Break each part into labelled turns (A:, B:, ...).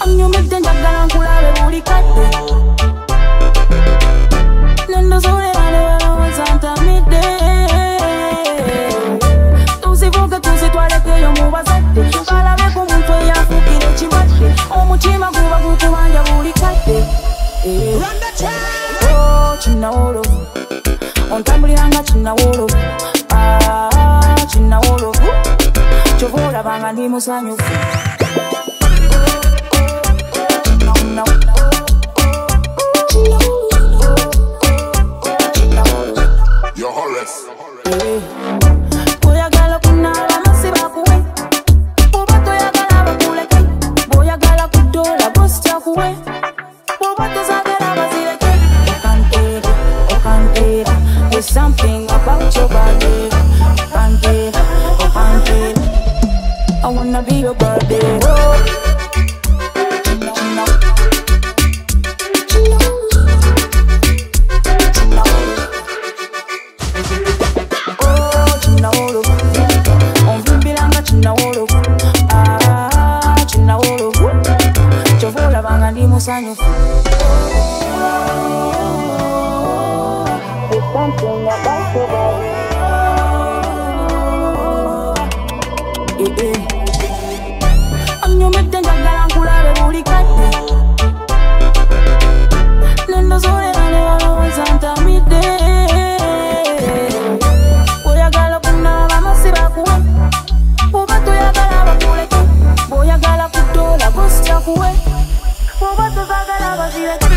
A: Anyumidde njagala nkulabe buli kadde. Nendosolera ne balowooza ntamidde. Tuzivuge tuzitwalekeyo mu bazadde. Balabe ku muntu eyafuukira ekirwadde. Omutima guba gukubanja buli kadde. Oh, kinnawolovu ontambulira nga kinnawolovu. Kinnawolovu kyova olabanga ndi musanyufu. Boyagala kunaaba amazzi bakuwe, oba toyagala bakuleke. Boyagala kudoola bosi kyakuwe, oba tozaagala bazireke. Okantera, there's something about your body. Okantera, I wanna be your birthday. Musanyufu. There's something about your body. Anyumidde njagala nkulabe buli kadde. Nendosolera ne balowooza ntamidde. Boyagala kunaaba amazzi bakuwe, oba toyagala bakuleke. Boyagala kudoola bosi kyakuwe, oba tozaagala bazireke.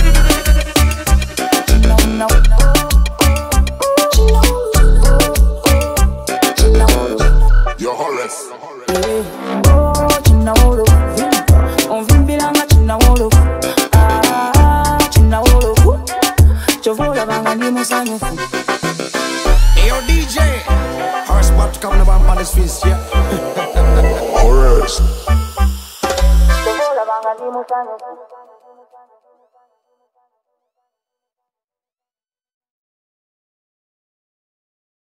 A: Kinnawolovu onvimbira nga kinnawolovu. Kinnawolovu kyova olabanga ndi musanyufu.
B: Hey yo DJ, horseback coming up on this feast, yeah.
A: Kyova olabanga ndi musanyufu.